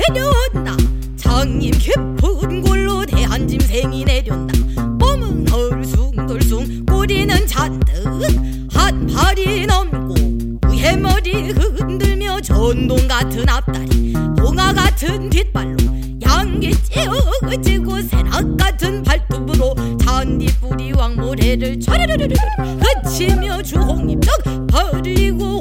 내려온다. 장님 깊은 골로 대한 짐승이 내려온다. 몸은 얼숭덜숭 꼬리는 잔뜩 한 팔이 넘고 위에 머리 흔들며 전동 같은 앞다리 봉화 같은 뒷발로 양기 찌어지고 새낙 같은 발톱으로 잔디뿌리 왕모래를 촤르르르르 그치며 주홍잎떡 벌리고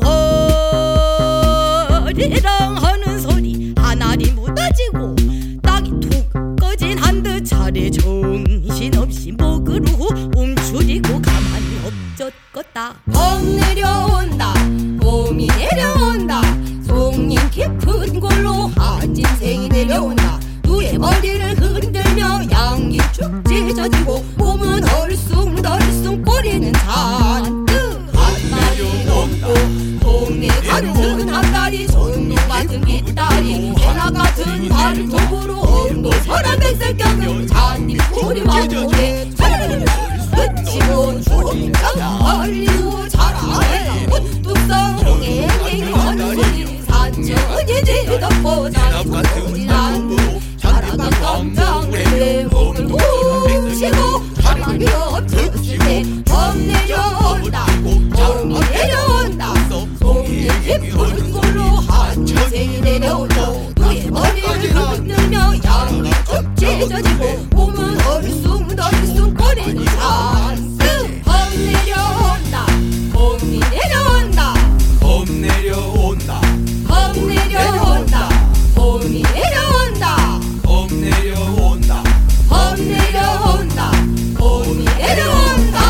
허리랑 하는 소리 하나리 묻어지고 땅이 툭 꺼진 한 듯 차례 정신없이 목으로 움츠리고 가만히 엎젖겄다. 봄 내려온다 봄이 내려온다 송림 깊은 골로 한 짐승이 내려온다. 누의 머리를 흔들며 양이 축 찢어지고 몸은 얼숭덜숭 꼬리는 잔뜩 한마리 넘고 동네 같은 앞다리 전동 같은 뒷다리 해나 같은 발톱으로 엉덩서란 백색경을 잔디뿌리 왕모래 그치고 주홍잎떡 벌리고 자라해라 뚝성에 하는 소리 산천이 뒤덮고 장이 솟구진 않고 자라가 깜짝 놀래 목을 훔치고 가만히 엎쳤을 때 봄 내려온다 봄이 내려온다 송잎 깊은 골로 한 짐승이 내려온다. 누의 머리를 흔들며 양이 쭉 찢어지고 몸은 얼숭덜숭 꼬리는 잔뜩 봄 내려온다 봄이 내려온다 봄 내려온다 봄 내려온다 봄이 내려온다 봄 내려온다 봄 내려온다 봄이 내려온다.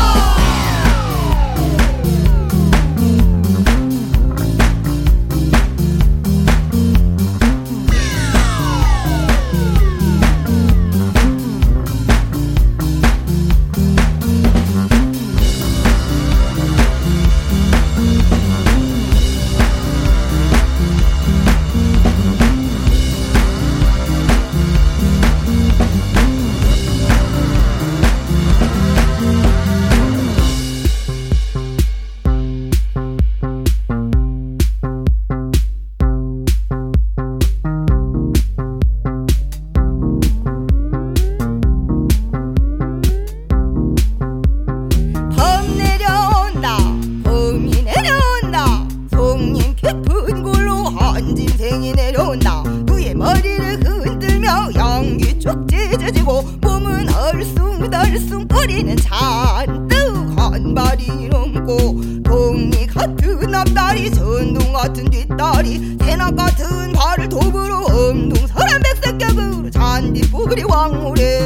깊은 골로 한 짐승이 내려온다. 누의 머리를 흔들며 양기 쭉 찢어지고 몸은 얼숭덜숭 꼬리는 잔뜩 한 발이 넘고 동리 같은 앞다리 전동 같은 뒷다리 새낙 같은 발을 도구로 엄동설한 백색격으로 잔디뿌리 왕모래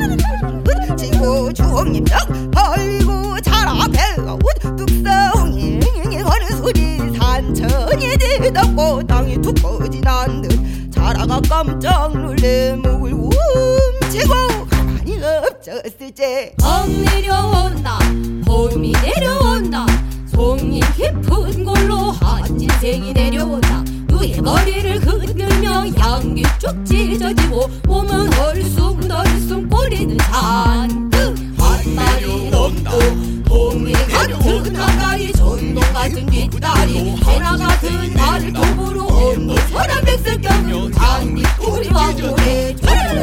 촤르르르르 주홍잎떡 벌리고 자라 배가 뚝성이 하는 소리 산천이 뒤덮고 땅이 툭 꺼진 한듯 자라가 깜짝 놀래 목을 훔치고 가만히 엎쳤을 때 봄 내려온다 봄이 내려온다 송잎 깊은 골로 한 짐승이 내려온다. 누의 머리를 흔들며 양기 쭉 찢어지고 몸은 얼숭덜숭 꼬리는 잔뜩 한 마리 넘고 동리 같은 앞다리 전동 같은 뒷다리 해나 같은 발톱으로 엄동설한 백색경을 잔디뿌리 왕모래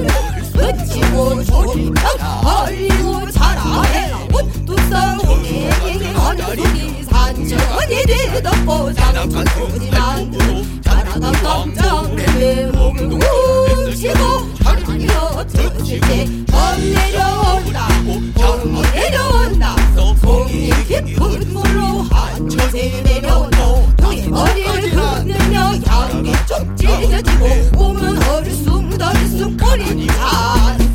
그치고 주홍잎떡 벌리고 자라해라 뚝성에 하는 소리 산천이 뒤덮고 장이 솟구진 않듯 자라가 깜짝 놀래 목을 훔치고 가만히 엎쳤을 때 봄 내려온다 봄이 내려온다 송잎 깊은 골로 한 짐승이 내려온다. 누의 머리를 흔들며 양기 쭉 찢어지고 몸은 얼숭덜숭 꼬리는 잔